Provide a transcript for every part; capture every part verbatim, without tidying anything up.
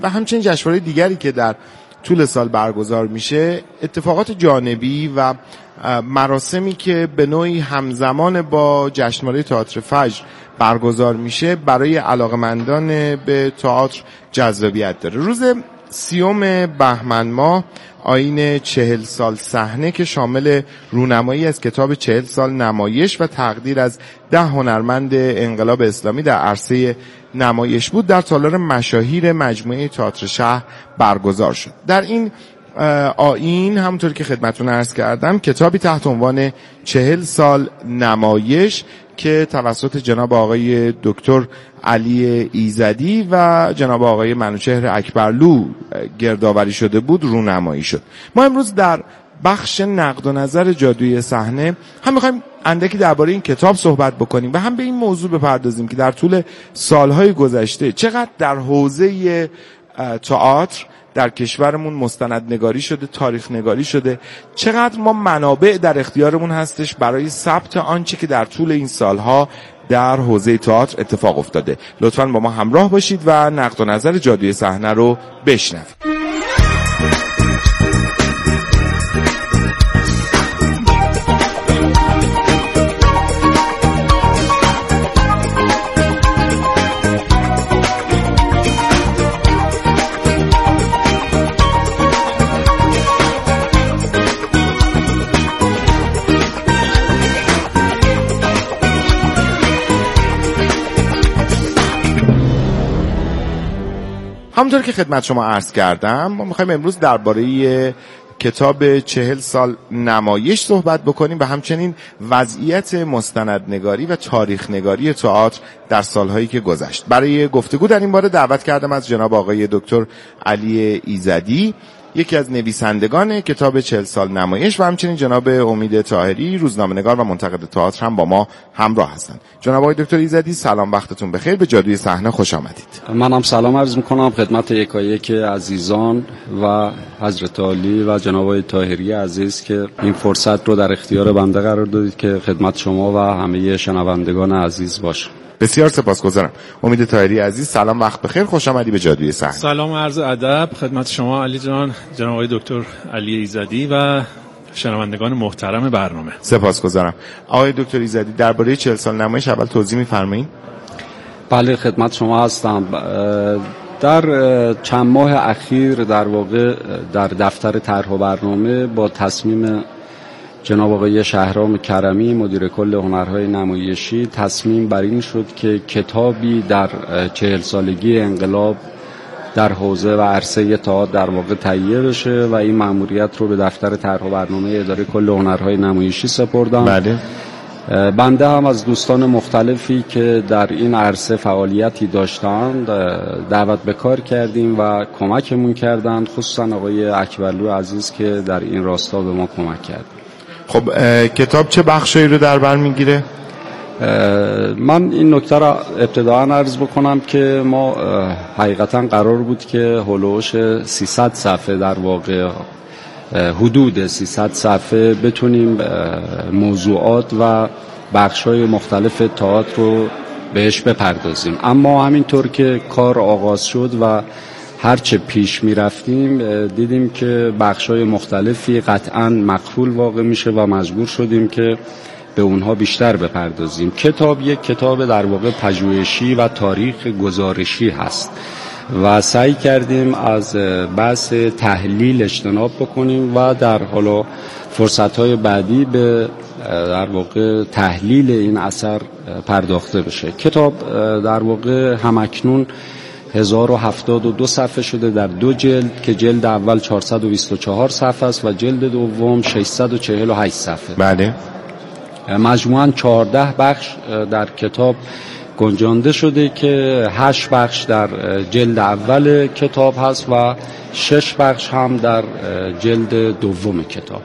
و همچنین جشنواره دیگری که در طول سال برگزار میشه، اتفاقات جانبی و مراسمی که به نوعی همزمان با جشنواره تئاتر فجر برگزار میشه برای علاقمندان به تئاتر جذابیت داره. روز سیوم بهمن ماه آیین چهل سال صحنه که شامل رونمایی از کتاب چهل سال نمایش و تقدیر از ده هنرمند انقلاب اسلامی در عرصه نمایش بود، در تالار مشاهیر مجموعه تئاتر شهر برگزار شد. در این آیین همونطور که خدمتتون عرض کردم کتابی تحت عنوان چهل سال نمایش که توسط جناب آقای دکتر علی ایزدی و جناب آقای منوچهر اکبرلو گردآوری شده بود رونمایی شد. ما امروز در بخش نقد و نظر جادوی صحنه هم می‌خوایم اندکی درباره این کتاب صحبت بکنیم و هم به این موضوع بپردازیم که در طول سالهای گذشته چقدر در حوزه تئاتر در کشورمون مستندنگاری شده، تاریخ نگاری شده، چقدر ما منابع در اختیارمون هستش برای ثبت آنچه که در طول این سالها در حوزه تئاتر اتفاق افتاده. لطفاً با ما همراه باشید و نقد و نظر جادوی صحنه رو بشنوید. همونطور که خدمت شما عرض کردم ما میخوایم امروز درباره کتاب چهل سال نمایش صحبت بکنیم و همچنین وضعیت مستندنگاری و تاریخ نگاری تئاتر در سالهایی که گذشت. برای گفتگو در این باره دعوت کردم از جناب آقای دکتر علی ایزدی، یکی از نویسندگان کتاب چهل سال نمایش، و همچنین جناب امید طاهری، روزنامه‌نگار و منتقد تئاتر هم با ما همراه هستند. جناب آقای دکتر ایزدی سلام، وقتتون بخیر، به جادوی صحنه خوش آمدید. منم سلام عرض می‌کنم خدمت یکایک عزیزان و حضرت عالی و جناب آقای طاهری عزیز که این فرصت رو در اختیار بنده قرار دادید که خدمت شما و همه شنوندگان عزیز باشه. بسیار سپاسگزارم. امید طاهری عزیز سلام، وقت بخیر، خوش آمدی به جادوی صحنه. سلام و عرض ادب خدمت شما علی جان، جناب آقای دکتر علی ایزدی و شنوندگان محترم برنامه. سپاسگزارم. آقای دکتر ایزدی درباره چهل سال نمایش اول توضیح می‌فرمایید؟ بله خدمت شما هستم. در چند ماه اخیر در واقع در دفتر طرح و برنامه با تصمیم جناب آقای شهرام کرمی مدیر کل هنرهای نمایشی تصمیم بر این شد که کتابی در چهل سالگی انقلاب در حوزه و عرصه تئاتر در واقع تهیه بشه و این مأموریت رو به دفتر طرح و برنامه اداره کل هنرهای نمایشی سپردم. بله. بنده هم از دوستان مختلفی که در این عرصه فعالیتی داشتند دعوت به کار کردیم و کمکمون کردند، خصوصا آقای اکبرلو عزیز که در این راستا به ما کمک کرد. خب کتاب چه بخشی رو در بر میگیره؟ من این نکته را ابتداً عرض بکنم که ما حقیقتاً قرار بود که هولوش سیصد صفحه در واقع حدود سیصد صفحه بتونیم موضوعات و بخش‌های مختلف تئاتر رو بهش بپردازیم، اما همینطور که کار آغاز شد و هرچه پیش می رفتیم دیدیم که بخش‌های مختلفی قطعاً مقفول واقع میشه و مجبور شدیم که به اونها بیشتر بپردازیم. کتاب یک کتاب در واقع پژوهشی و تاریخ گزارشی هست و سعی کردیم از بحث تحلیل اجتناب بکنیم و در حالا فرصت‌های بعدی به در واقع تحلیل این اثر پرداخته بشه. کتاب در واقع همکنون هزار و هفتاد و دو صفحه شده در دو جلد که جلد اول چهارصد و بیست و چهار صفحه است و جلد دوم ششصد و چهل و هشت صفحه. بله. مجموعاً چهارده بخش در کتاب گنجانده شده که هشت بخش در جلد اول کتاب هست و شش بخش هم در جلد دوم کتاب.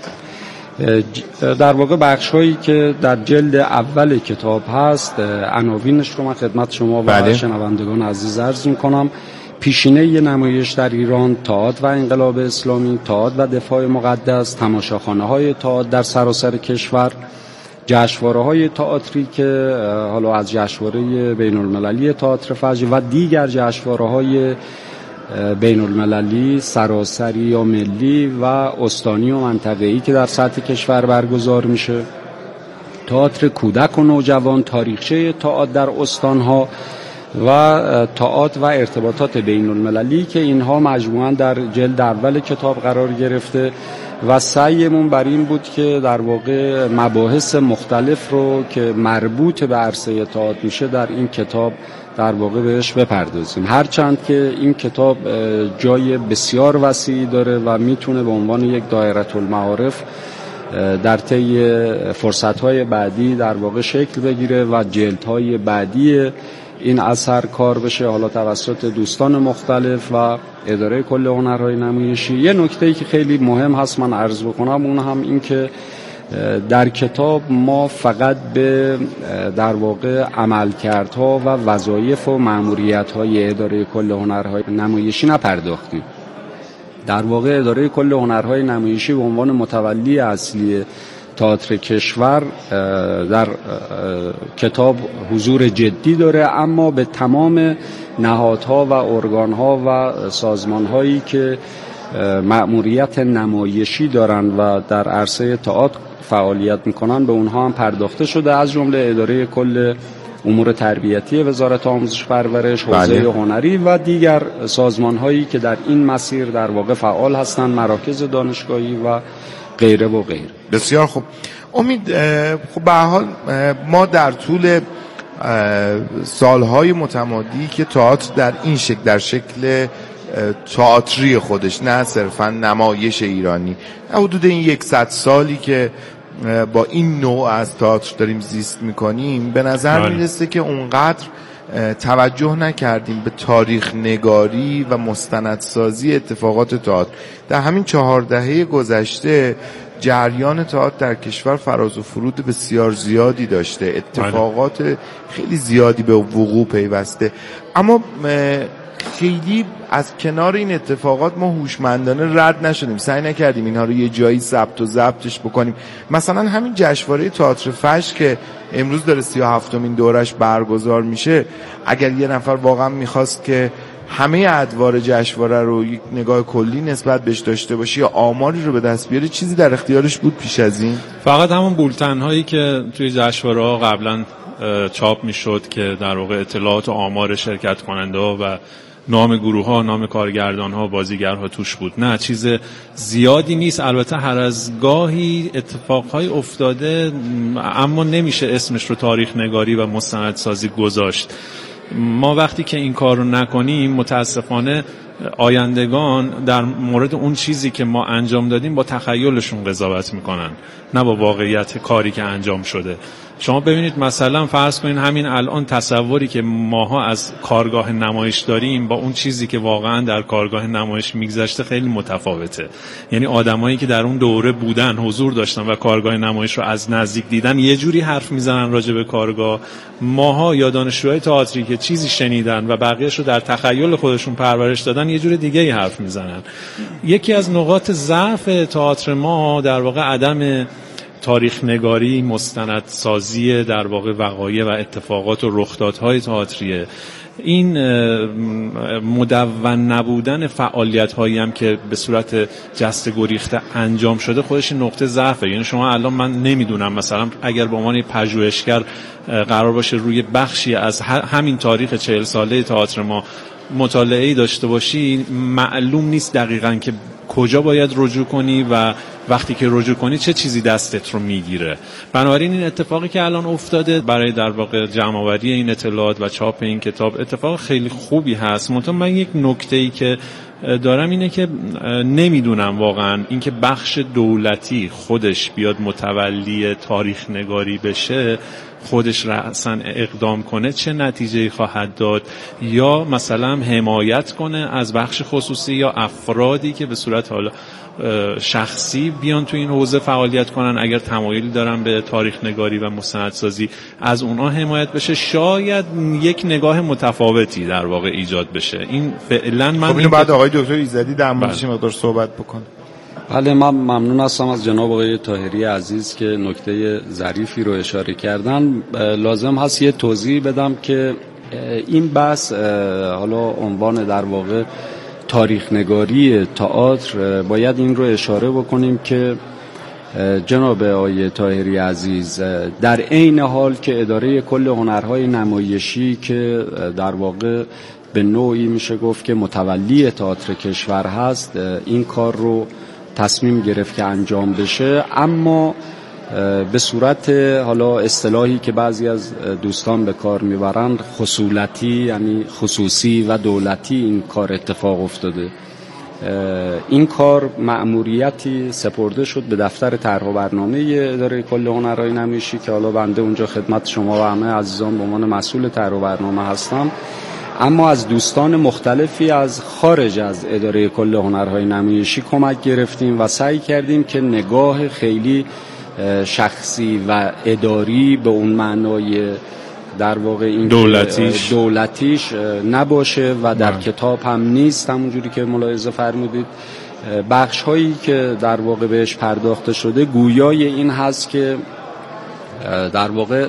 در واقع بخش هایی که در جلد اول کتاب هست عناوینش رو من خدمت شما و بله. شنوندگان عزیز عرض می‌کنم. پیشینه نمایش در ایران، تئاتر و انقلاب اسلامی، تئاتر و دفاع مقدس، تماشاخانه‌های تئاتر در سراسر کشور، جشنواره‌های تئاتری که حالا از جشنواره بین‌المللی تئاتر فجر و دیگر جشنواره‌های بین المللی سراسری یا ملی و استانی و منطقه‌ای که در سطح کشور برگزار میشه، تئاتر کودک و نوجوان، تاریخچه تئاتر در استانها و تئاتر و ارتباطات بین المللی که اینها مجموعاً در جلد اول کتاب قرار گرفته و سعیمون بر این بود که در واقع مباحث مختلف رو که مربوط به عرصه تئاتر میشه در این کتاب در واقع بهش بپردازیم، هرچند که این کتاب جای بسیار وسیعی داره و میتونه به عنوان یک دایره المعارف در طی فرصت‌های بعدی در واقع شکل بگیره و جلدهای بعدی این اثر کار بشه، حالا توسط دوستان مختلف و اداره کل هنرهای نمایشی. یه نکته‌ای که خیلی مهم هست من عرض بکنم اون هم این که در کتاب ما فقط به در واقع عملکردها و وظایف و مأموریت‌های اداره کل هنرهای نمایشی نپرداختیم. در واقع اداره کل هنرهای نمایشی به عنوان متولی اصلی تئاتر کشور در کتاب حضور جدی داره، اما به تمام نهادها و ارگانها و سازمانهایی که مأموریت نمایشی دارن و در عرصه تئاتر فعالیت میکنن به اونها هم پرداخته شده، از جمله اداره کل امور تربیتی وزارت آموزش پرورش، حوزه بله. هنری و دیگر سازمانهایی که در این مسیر در واقع فعال هستند، مراکز دانشگاهی و غیره و غیره. بسیار خوب. امید، خب به هر حال ما در طول سالهای متمادی که تئاتر در این شکل در شکل تئاتری خودش، نه صرفا نمایش ایرانی، حدود این یکصد سالی که با این نوع از تئاتر داریم زیست میکنیم، به نظر میرسه که اونقدر توجه نکردیم به تاریخ نگاری و مستندسازی اتفاقات تئاتر. در همین چهار دهه گذشته جریان تئاتر در کشور فراز و فرود بسیار زیادی داشته، اتفاقات خیلی زیادی به وقوع پیوسته، اما خیلی از کنار این اتفاقات ما هوشمندانه رد نشدیم، سعی نکردیم اینها رو یه جایی ثبت و ضبطش بکنیم. مثلا همین جشنواره تئاتر فجر که امروز داره سی و هفتمین دورش برگزار میشه، اگر یه نفر واقعا میخواست که همه ادوار جشنواره رو یک نگاه کلی نسبت بهش داشته باشه یا آماری رو به دست بیاره، چیزی در اختیارش بود پیش از این؟ فقط همون بولتن هایی که توی جشنواره ها قبلا چاپ میشد که در واقع اطلاعات و آمار شرکت کننده ها و نام گروه ها، نام کارگردان ها، بازیگرها توش بود. نه چیز زیادی نیست. البته هر از گاهی اتفاقهای افتاده، اما نمیشه اسمش رو تاریخ نگاری و مستندسازی گذاشت. ما وقتی که این کار رو نکنیم متاسفانه آیندگان در مورد اون چیزی که ما انجام دادیم با تخیلشون قضاوت میکنن، نه با واقعیت کاری که انجام شده. شما ببینید مثلا فرض کنین همین الان تصوری که ماها از کارگاه نمایش داریم با اون چیزی که واقعا در کارگاه نمایش میگذشته خیلی متفاوته. یعنی آدمایی که در اون دوره بودن، حضور داشتن و کارگاه نمایش رو از نزدیک دیدن یه جوری حرف میزنن راجع به کارگاه، ماها یا دانشجوهای تئاتری که چیزی شنیدن و بقیه‌اش رو در تخیل خودشون پرورش دادن یه جور دیگه‌ای حرف میزنن. یکی از نقاط ضعف تئاتر ما در واقع عدم تاریخ نگاری، مستندسازی در واقع وقایع و اتفاقات و رخدادهای تئاتریه. این مدون نبودن فعالیت‌هایی هم که به صورت جسته گریخته انجام شده خودش نقطه ضعفه. یعنی شما الان من نمیدونم مثلا اگر به عنوان پژوهشگر قرار باشه روی بخشی از همین تاریخ چهل ساله تئاتر ما مطالعه‌ای داشته باشی، معلوم نیست دقیقاً که کجا باید رجوع کنی و وقتی که رجوع کنی چه چیزی دستت رو میگیره. بنابراین این اتفاقی که الان افتاده برای در واقع جمع‌آوری این اطلاعات و چاپ این کتاب اتفاق خیلی خوبی هست. منتها من یک نکته‌ای که دارم اینه که نمیدونم واقعا اینکه بخش دولتی خودش بیاد متولی تاریخ نگاری بشه، خودش رأساً اقدام کنه، چه نتیجه‌ای خواهد داد، یا مثلا حمایت کنه از بخش خصوصی یا افرادی که به صورت حالا شخصی بیان تو این حوزه فعالیت کنن، اگر تمایلی دارن به تاریخ نگاری و مستندسازی از اونها حمایت بشه، شاید یک نگاه متفاوتی در واقع ایجاد بشه. این فعلا من خب اینو بعد آقای دکتر ایزدی در موردش مقدار صحبت بکنه. بله، من ممنون هستم از جناب آقای طاهری عزیز که نکته ظریفی رو اشاره کردن. لازم هست یه توضیح بدم که این بحث حالا عنوان در واقع تاریخ نگاری تئاتر باید این رو اشاره بکنیم که جناب آقای طاهری عزیز در عین حال که اداره کل هنرهای نمایشی که در واقع به نوعی میشه گفت که متولی تئاتر کشور هست این کار رو تصمیم گرفت که انجام بشه، اما به صورت حالا اصطلاحی که بعضی از دوستان به کار میبرند خصولتی، یعنی خصوصی و دولتی این کار اتفاق افتاده. این کار مأموریتی سپرده شد به دفتر طرح و برنامه اداره کل هنرهای نمایشی که حالا بنده اونجا خدمت شما و همه عزیزان به عنوان مسئول طرح و برنامه هستم، اما از دوستان مختلفی از خارج از اداره کل هنرهای نمایشی کمک گرفتیم و سعی کردیم که نگاه خیلی شخصی و اداری به اون معنای در واقع این دولتیش دولتیش نباشه و در کتاب هم نیست. همونجوری که ملاحظه فرمودید بخش هایی که در واقع بهش پرداخته شده گویای این هست که در واقع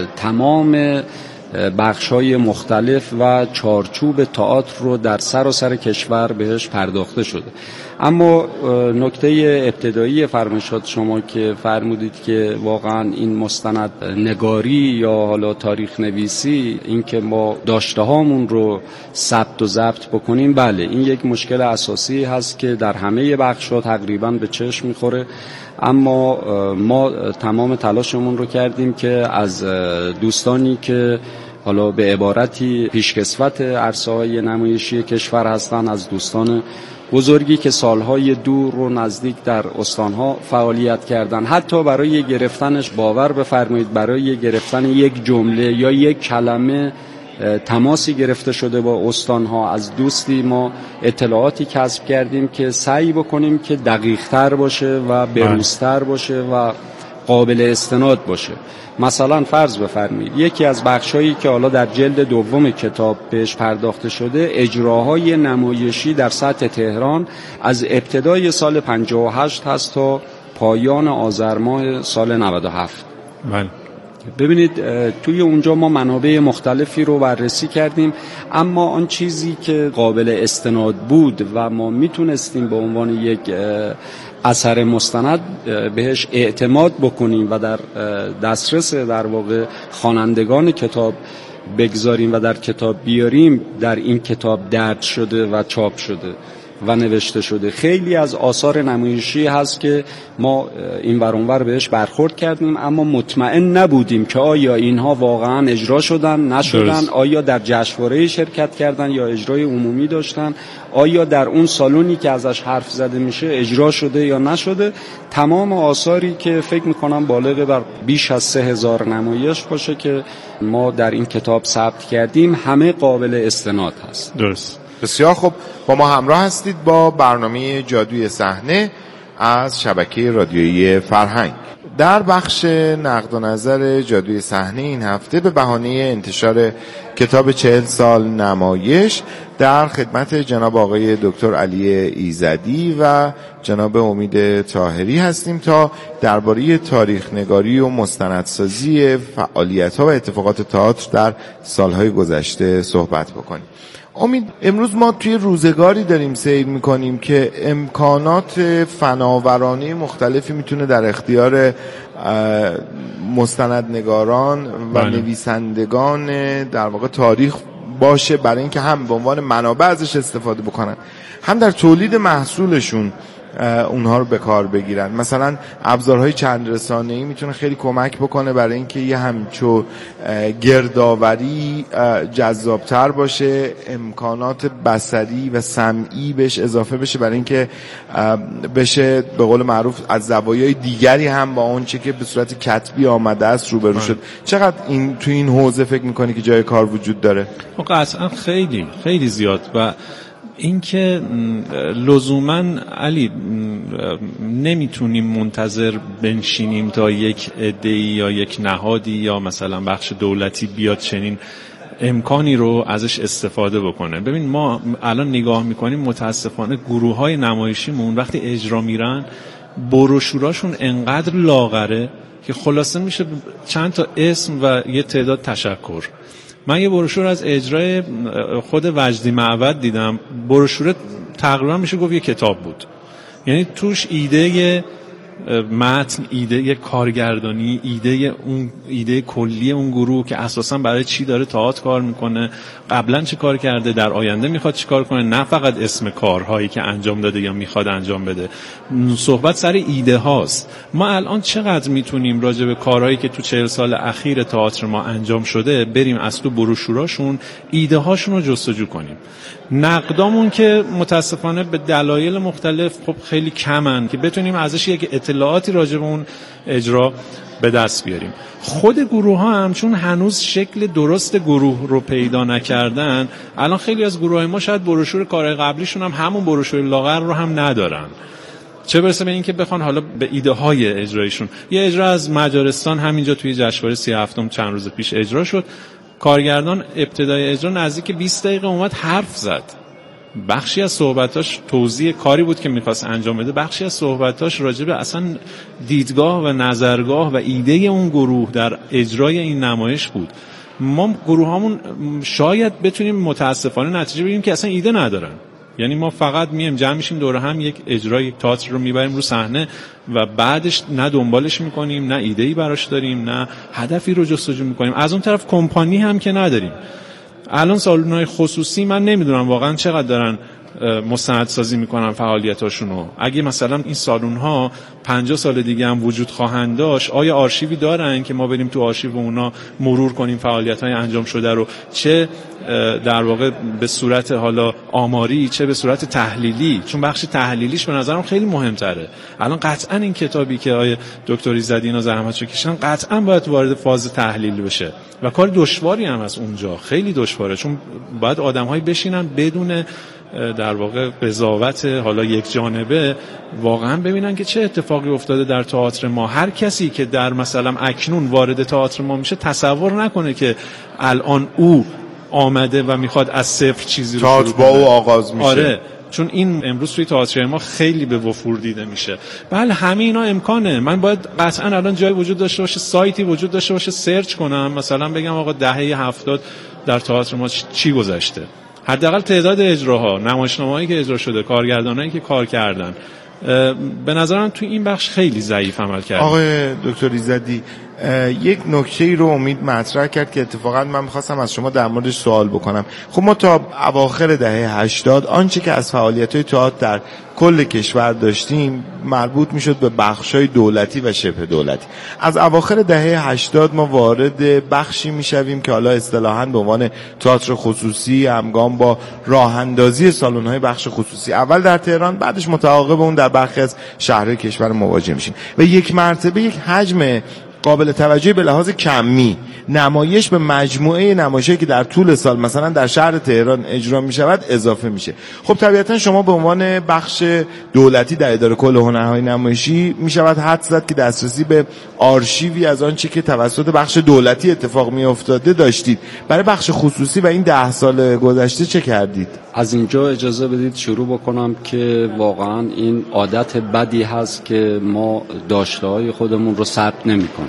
تمام بخش‌های مختلف و چارچوب تئاتر رو در سراسر کشور بهش پرداخته شده. اما نکته ابتدایی فرمایشات شما که فرمودید که واقعا این مستند نگاری یا حالا تاریخ نویسی این که ما داشته هامون رو ثبت و ضبط بکنیم، بله این یک مشکل اساسی هست که در همه بخش‌ها تقریبا به چشم می‌خوره، اما ما تمام تلاشمون رو کردیم که از دوستانی که حالا به عبارتی پیشکسوت عرصه‌های نمایشی کشور هستند، از دوستان بزرگی که سالهای دور و نزدیک در استانها فعالیت کردن، حتی برای گرفتنش باور بفرمایید برای گرفتن یک جمله یا یک کلمه تماسی گرفته شده با استانها. از دوستی ما اطلاعاتی کسب کردیم که سعی بکنیم که دقیق‌تر باشه و بروزتر باشه و قابل استناد باشه. مثلا فرض بفرمایید یکی از بخشایی که حالا در جلد دوم کتاب بهش پرداخته شده اجراهای نمایشی در سطح تهران از ابتدای سال پنجاه و هشت هست تا پایان آذر ماه سال نود و هفت. بله. ببینید توی اونجا ما منابع مختلفی رو بررسی کردیم، اما آن چیزی که قابل استناد بود و ما میتونستیم به عنوان یک اثر مستند بهش اعتماد بکنیم و در دسترس در واقع خوانندگان کتاب بگذاریم و در کتاب بیاریم، در این کتاب درج شده و چاپ شده و نوشته شده. خیلی از آثار نمایشی هست که ما این ور اون ور بهش برخورد کردیم، اما مطمئن نبودیم که آیا اینها واقعا اجرا شدن نشدن، درست. آیا در جشنواره شرکت کردن یا اجرای عمومی داشتن، آیا در اون سالونی که ازش حرف زده میشه اجرا شده یا نشده. تمام آثاری که فکر میکنم بالغ بر بیش از سه هزار نمایش باشه که ما در این کتاب ثبت کردیم همه قابل استناد هست. درست. بسیار خوب، با ما همراه هستید با برنامه جادوی صحنه از شبکه رادیویی فرهنگ. در بخش نقد و نظر جادوی صحنه این هفته به بهانه انتشار کتاب چهل سال نمایش در خدمت جناب آقای دکتر علی ایزدی و جناب امید طاهری هستیم تا درباره تاریخ نگاری و مستندسازی فعالیت‌ها و اتفاقات تئاتر در سالهای گذشته صحبت بکنیم. امید، امروز ما توی روزگاری داریم سیر میکنیم که امکانات فناورانه مختلفی میتونه در اختیار مستندنگاران و بله. نویسندگان در واقع تاریخ باشه، برای اینکه هم به عنوان منابع ازش استفاده بکنن، هم در تولید محصولشون اونها رو به کار بگیرن. مثلا ابزارهای چند رسانه‌ای میتونه خیلی کمک بکنه برای اینکه یه همچو گردآوری جذابتر باشه، امکانات بصری و سمعی بهش اضافه بشه برای اینکه بشه به قول معروف از زوایای دیگری هم با اون چه که به صورت کتبی آمده است روبرو شد. چقدر این تو این حوزه فکر میکنی که جای کار وجود داره؟ قطعا خیلی خیلی زیاد. و اینکه لزوما علی نمیتونیم منتظر بنشینیم تا یک عده‌ای یا یک نهادی یا مثلا بخش دولتی بیاد چنین امکانی رو ازش استفاده بکنه. ببین ما الان نگاه میکنیم متاسفانه گروه‌های نمایشیمون وقتی اجرا میرن بروشوراشون انقدر لاغره که خلاصه میشه چند تا اسم و یه تعداد تشکر من یه بروشور از اجرای خود وجدی معبد دیدم، بروشور تقریبا میشه گفت یه کتاب بود، یعنی توش ایده متن، ایده کارگردانی، ایده اون ایده کلی اون گروه که اساسا برای چی داره تئاتر کار میکنه، قبلا چه کار کرده، در آینده میخواد چی کار کنه، نه فقط اسم کارهایی که انجام داده یا میخواد انجام بده. صحبت سر ایده هاست. ما الان چقدر میتونیم راجع به کارهایی که تو چهل سال اخیر تئاتر ما انجام شده بریم از تو بروشوراشون ایده هاشون رو جستجو کنیم. نقدامون که متاسفانه به دلایل مختلف خب خیلی کمن که بتونیم ازش یک اطلاعاتی راجع به اون اجرا به دست بیاریم. خود گروه ها هم چون هنوز شکل درست گروه رو پیدا نکردن، الان خیلی از گروه های ما شاید بروشور کارهای قبلیشون هم همون بروشور لاغر رو هم ندارن، چه برسه به این که بخوان حالا به ایده های اجرایشون. یه اجرا از مجارستان همینجا توی جشنواره سی و هفتم چند روز پیش اجرا شد. کارگردان ابتدای اجرا نزدیک بیست دقیقه اومد حرف زد. بخشی از صحبتاش توضیح کاری بود که میخواست انجام بده، بخشی از صحبتاش راجع به اصلا دیدگاه و نظرگاه و ایده اون گروه در اجرای این نمایش بود. ما گروهامون شاید بتونیم متاسفانه نتیجه بگیریم که اصلا ایده ندارن، یعنی ما فقط میایم جمع میشیم دور هم یک اجرای تئاتر رو میبریم رو صحنه و بعدش نه دنبالش میکنیم، نه ایده‌ای براش داریم، نه هدفی رو جستجو میکنیم. از اون طرف کمپانی هم که نداریم. الان سالن‌های خصوصی من نمیدونم واقعا چقدر دارن مستندسازی میکنن فعالیتاشونو. اگه مثلا این سالن‌ها پنجاه سال دیگه هم وجود خواهند داشت، آیا آرشیوی دارن که ما بریم تو آرشیو اونا مرور کنیم فعالیت‌های انجام شده رو، چه در واقع به صورت حالا آماری چه به صورت تحلیلی؟ چون بخش تحلیلیش به نظرم خیلی مهم‌تره. الان قطعاً این کتابی که آیه دکتر ایزدی اینا زحمتشو کشیدن قطعاً باید وارد فاز تحلیل بشه و کار دشواری هم از اونجا، خیلی دشواره، چون باید آدم‌های بشینن بدون در واقع قضاوت حالا یک جانبه واقعا ببینن که چه اتفاقی افتاده در تئاتر ما. هر کسی که در مثلا اکنون وارد تئاتر ما میشه تصور نکنه که الان او آمده و میخواد از صفر چیزی رو شروع کنه. تئاتر آغاز میشه. آره، چون این امروز توی تئاتر ما خیلی به وفور دیده میشه. بله همه اینا امکانه. من باید قطعا الان جای وجود داشته باشه، سایتی وجود داشته باشه، سرچ کنم مثلا بگم آقا دهه هفتاد در تئاتر ما چی گذشته، حداقل تعداد اجراها، نمایشنامه‌هایی که اجرا شده، کارگردانایی که کار کردن. به نظرم تو این بخش خیلی ضعیف عمل کرد. آقای دکتر ایزدی یک نکته‌ای رو امید مطرح کرد که اتفاقا من می‌خواستم از شما در موردش سوال بکنم. خب ما تا اواخر دهه هشتاد آنچه که از فعالیت‌های تئاتر در کل کشور داشتیم مربوط میشد به بخش‌های دولتی و شبه دولتی. از اواخر دهه هشتاد ما وارد بخشی میشویم که حالا اصطلاحاً به عنوان تئاتر خصوصی همگام با راه اندازی سالن‌های بخش خصوصی اول در تهران، بعدش متعاقب اون در برخی از شهرهای کشور مواجه میشیم و یک مرتبه یک حجم قابل توجهی به لحاظ کمی نمایش به مجموعه نمایشی که در طول سال مثلا در شهر تهران اجرا می شود اضافه میشه. خب طبیعتا شما به عنوان بخش دولتی در اداره کل هنرهای نمایشی می شود حدس زد که دسترسی به آرشیوی از آنچه که توسط بخش دولتی اتفاق می افتاده داشتید. برای بخش خصوصی و این ده سال گذشته چه کردید؟ از اینجا اجازه بدید شروع بکنم که واقعا این عادت بدی هست که ما داشته‌های خودمون رو ثبت نمی‌کنیم.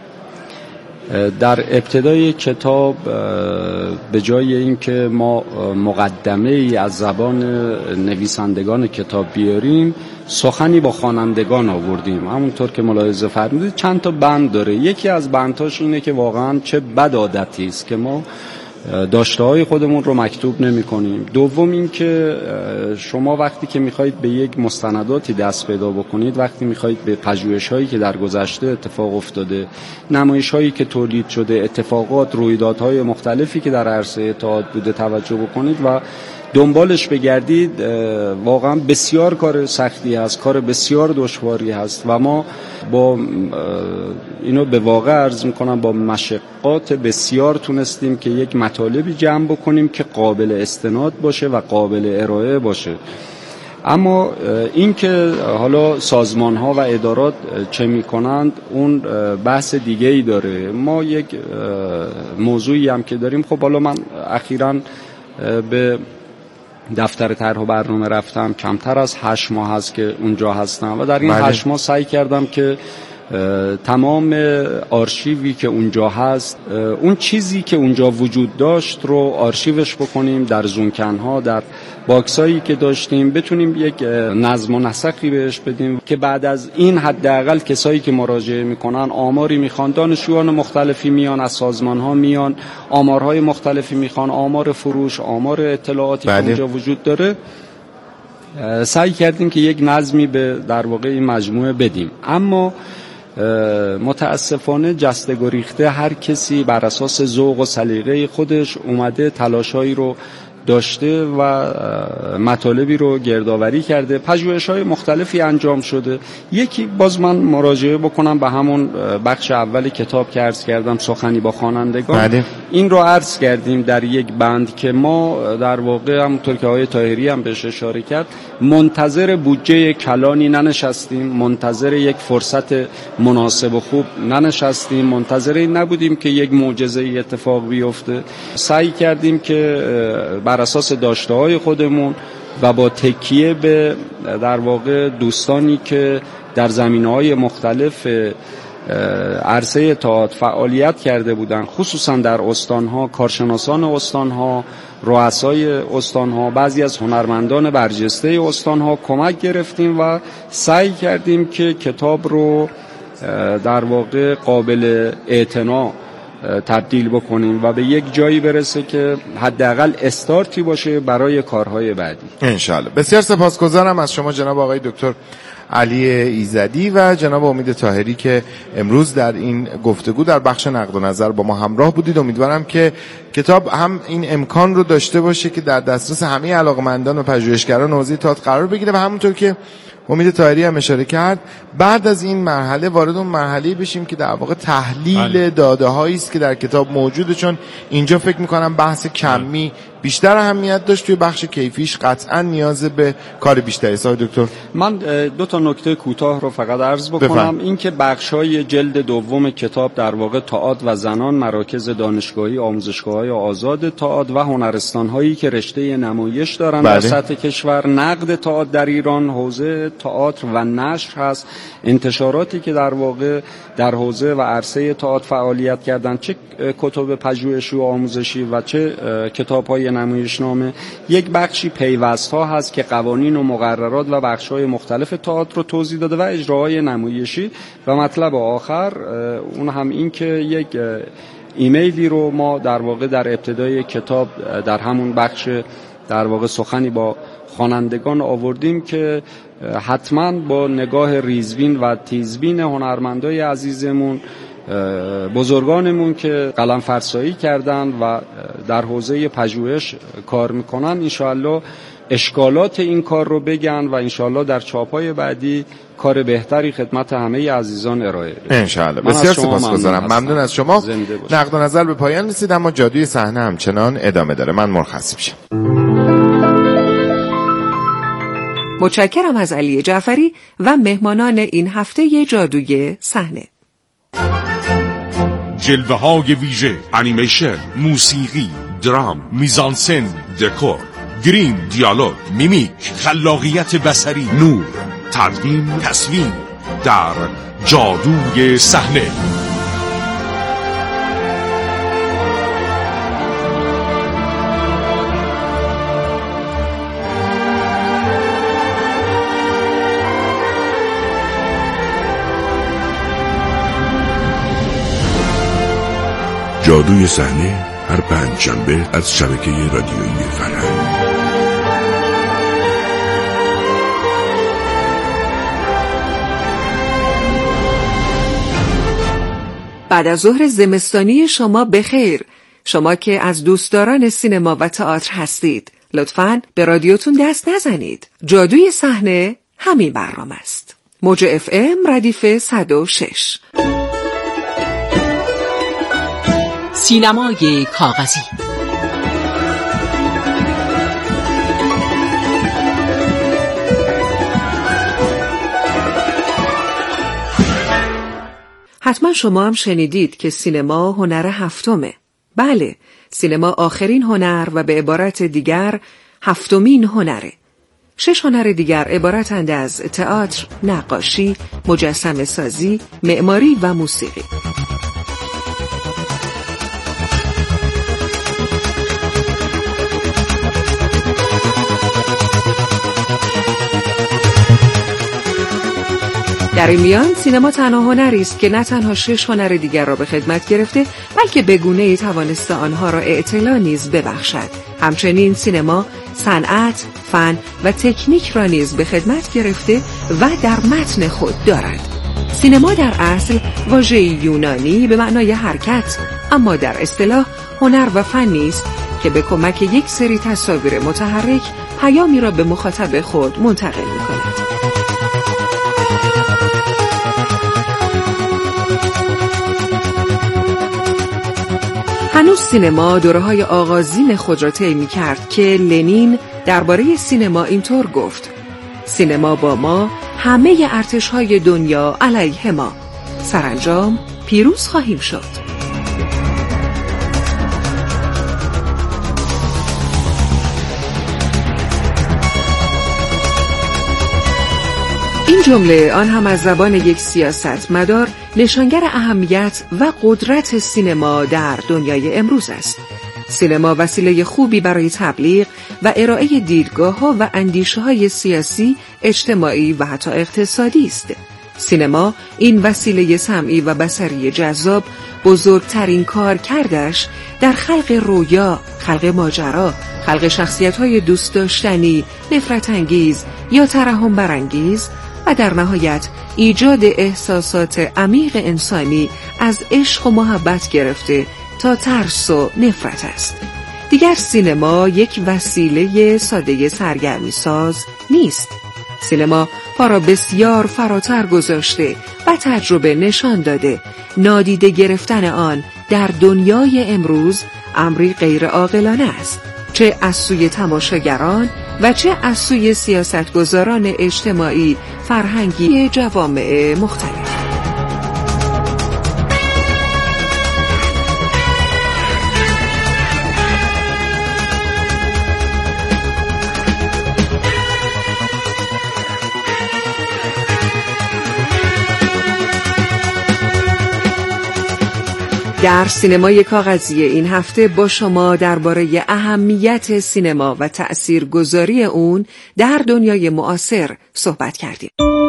در ابتدای کتاب به جای اینکه ما مقدمه ای از زبان نویسندگان کتاب بیاریم، سخنی با خوانندگان آوردیم. همونطور که ملاحظه فرمودید چند تا بند داره. یکی از بندهاش اینه که واقعا چه بد عادتی است که ما داشته‌های خودمون رو مکتوب نمی‌کنیم. دوم این که شما وقتی که می‌خواید به یک مستنداتی دست پیدا بکنید، وقتی می‌خواید به پژوهش‌هایی که در گذشته اتفاق افتاده، نمایش‌هایی که تولید شده، اتفاقات، رویدادهای مختلفی که در عرصه تئاتر بوده توجه بکنید و دنبالش بگردید، واقعا بسیار کار سختی هست، کار بسیار دشواری هست و ما با اینو به واقع عرض میکنم با مشقات بسیار تونستیم که یک مطالبی جمع بکنیم که قابل استناد باشه و قابل ارائه باشه. اما این که حالا سازمان ها و ادارات چه میکنند اون بحث دیگه ای داره. ما یک موضوعی هم که داریم، خب حالا من اخیراً به دفتر طرح و برنامه رفتم، کمتر از هشت ماه هست که اونجا هستم و در این بله. هشت ماه سعی کردم که تمام آرشیوی که اونجا هست، اون چیزی که اونجا وجود داشت رو آرشیوش بکنیم در زونکنها، در باکسایی که داشتیم، بتونیم یک نظم و نسقی بهش بدیم که بعد از این حداقل کسایی که مراجعه میکنن آماری میخوان، دانشجویان مختلفی میان از سازمانها میان، آمارهای مختلفی میخوان، آمار فروش، آمار اطلاعاتی که اونجا وجود داره. سعی کردیم که یک نظمی به در واقع این مجموعه بدیم، اما متاسفانه جسته گریخته هر کسی بر اساس ذوق و سلیقه خودش اومده تلاشایی رو داشته و مطالبی رو گردآوری کرده، پژوهش‌های مختلفی انجام شده. یکی باز من مراجعه بکنم به همون بخش اول کتاب که عرض کردم، سخنی با خوانندگان. بله. این رو عرض کردیم در یک بند که ما در واقع همونطور که آقای طاهری هم بهش اشاره کرد، منتظر بودجه کلانی ننشستیم، منتظر یک فرصت مناسب و خوب ننشستیم، منتظر این نبودیم که یک معجزه اتفاق بیفته. سعی کردیم که بر اساس داشته‌های خودمون و با تکیه به در واقع دوستانی که در زمینه‌های مختلف عرصه تئاتر فعالیت کرده بودند، خصوصا در استان‌ها، کارشناسان استان‌ها، رؤسای استان‌ها، بعضی از هنرمندان برجسته استان‌ها کمک گرفتیم و سعی کردیم که کتاب رو در واقع قابل اعتنا تبدیل بکنیم و به یک جایی برسه که حداقل استارتی باشه برای کارهای بعدی انشالله. بسیار سپاسگزارم از شما جناب آقای دکتر علی ایزدی و جناب امید طاهری که امروز در این گفتگو در بخش نقد و نظر با ما همراه بودید. امیدوارم که کتاب هم این امکان رو داشته باشه که در دسترس همه علاقه‌مندان و پژوهشگران حوزه تئاتر قرار بگیره و همونطور که امید طاهری هم اشاره کرد، بعد از این مرحله وارد اون مرحله بشیم که در واقع تحلیل داده هایی است که در کتاب موجوده، چون اینجا فکر میکنم بحث کمی بیشتر اهمیت داشت، توی بخش کیفیش قطعا نیاز به کار بیشتری است. دکتر من دو تا نکته کوتاه رو فقط عرض بکنم. این که بخش‌های جلد دوم کتاب در واقع تئاتر و زنان، مراکز دانشگاهی، آموزشگاه‌های آزاد تئاتر و هنرستان‌هایی که رشته نمایش دارن در سطح کشور، نقد تئاتر در ایران، حوزه تئاتر و نشر هست، انتشاراتی که در واقع در حوزه و عرصه تئاتر فعالیت کردن، چه کتب پژوهشی و آموزشی و چه کتاب‌های نمایشنامه. یک بخشی پیوست‌ها هست که قوانین و مقررات و بخش‌های مختلف تئاتر رو توضیح داده و اجراهای نمایشی. و مطلب آخر اون هم این که یک ایمیلی رو ما در واقع در ابتدای کتاب در همون بخش در واقع سخنی با خوانندگان آوردیم که حتما با نگاه ریزبین و تیزبین هنرمندای عزیزمون، بزرگانمون که قلم فرسایی کردن و در حوزه پژوهش کار میکنن، انشاءالله اشکالات این کار رو بگن و انشاءالله در چاپ‌های بعدی کار بهتری خدمت همه عزیزان ارائه بدیم انشاءالله. بسیار سپاسگزارم. ممنون از شما. نقد و نظر به پایان رسید، اما جادوی صحنه همچنان ادامه داره. من مرخص میشم. متشکرم از علی جعفری و مهمانان این هفته جادوی صحنه. جلوه های ویژه، انیمیشن، موسیقی، درام، میزانسن، دکور، گریم، دیالوگ، میمیک، خلاقیت بصری، نور، تقدیم، تصویر در جادوی صحنه. جادوی صحنه هر پنجشنبه از شبکه رادیویی فرهنگ. بعد از ظهر زمستانی شما بخیر. شما که از دوستداران سینما و تئاتر هستید، لطفاً به رادیوتون دست نزنید. جادوی صحنه همین برنامه است. موج اف ام ردیف صد و شش. سینمای کاغذی. حتما شما هم شنیدید که سینما هنر هفتمه. بله، سینما آخرین هنر و به عبارت دیگر هفتمین هنره. شش هنر دیگر عبارتند از تئاتر، نقاشی، مجسمه سازی، معماری و موسیقی. در این میان سینما تنها هنری است که نه تنها شش هنر دیگر را به خدمت گرفته، بلکه به گونه‌ای توانسته آنها را اعتلا نیز ببخشد. همچنین سینما صنعت، فن و تکنیک را نیز به خدمت گرفته و در متن خود دارد. سینما در اصل واژه‌ای یونانی به معنای حرکت، اما در اصطلاح هنر و فنی است که به کمک یک سری تصاویر متحرک پیامی را به مخاطب خود منتقل می‌کند. هنوز سینما دوره‌های آغازین خود را طی می‌کرد که لنین درباره سینما اینطور گفت: سینما با ما، همه ارتش‌های دنیا علیه ما، سرانجام پیروز خواهیم شد. این جمله آن هم از زبان یک سیاستمدار نشانگر اهمیت و قدرت سینما در دنیای امروز است. سینما وسیله خوبی برای تبلیغ و ارائه دیدگاه‌ها و اندیشه‌های سیاسی، اجتماعی و حتی اقتصادی است. سینما این وسیله سمعی و بصری جذاب بزرگترین کار کردش در خلق رویا، خلق ماجرا، خلق شخصیت‌های دوست داشتنی، نفرت انگیز یا ترحم برانگیز و در نهایت ایجاد احساسات عمیق انسانی از عشق و محبت گرفته تا ترس و نفرت است. دیگر سینما یک وسیله ساده سرگرمی ساز نیست. سینما پا را بسیار فراتر گذاشته و تجربه نشان داده نادیده گرفتن آن در دنیای امروز امری غیر عاقلانه است، چه از سوی تماشاگران و چه از سوی سیاستگزاران اجتماعی فرهنگی جوامع مختلف. در سینمای کاغذی این هفته با شما درباره اهمیت سینما و تأثیرگذاری اون در دنیای معاصر صحبت کردیم.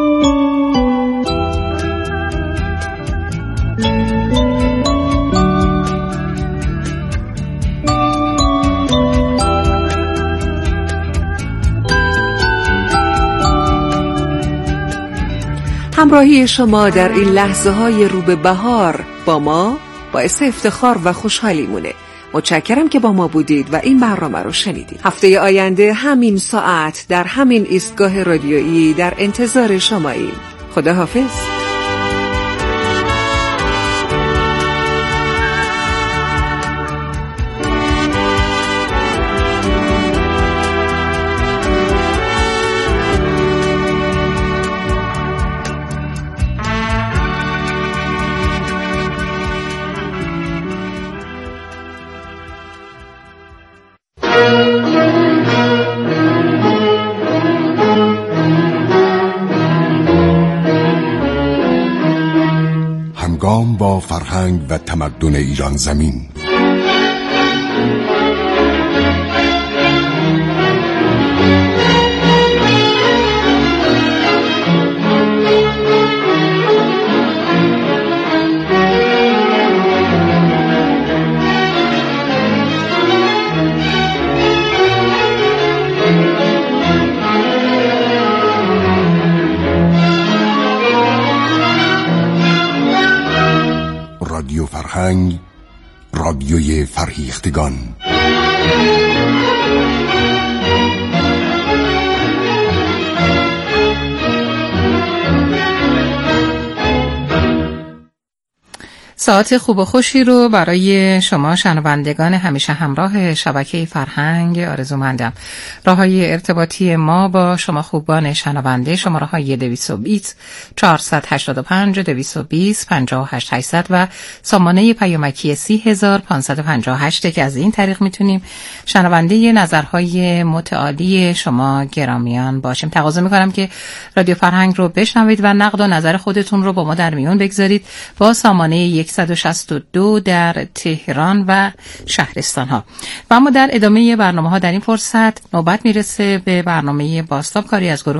همراهی شما در این لحظه های رو به بهار با ما باعث افتخار و خوشحالی مونه. متشکرم که با ما بودید و این برنامه رو شنیدید. هفته آینده همین ساعت در همین ایستگاه رادیویی در انتظار شماییم. خداحافظ. همگام با فرهنگ و تمدن ایران زمین. رادیو فرهنگ، رادیوی فرهیختگان. ساعت خوب و خوشی رو برای شما شنوندگان همیشه همراه شبکه فرهنگ آرزومندم. راه‌های ارتباطی ما با شما خوبان شنونده شماره‌های دویست و بیست چهارصد و هشتاد و پنج دویست و بیست پنجاه و هشت هشتصد و سامانه پیامکی سی هزار و پانصد و پنجاه و هشت که از این طریق میتونیم شنونده نظرهای متعالی شما گرامیان باشیم. تقاضا میکنم که رادیو فرهنگ رو بشنوید و نقد و نظر خودتون رو با ما در میون بگذارید با سامانه صد و شصت و دو در تهران و شهرستان ها. و اما در ادامه برنامه ها در این فرصت نوبت میرسه به برنامه بازتاب کاری از گروه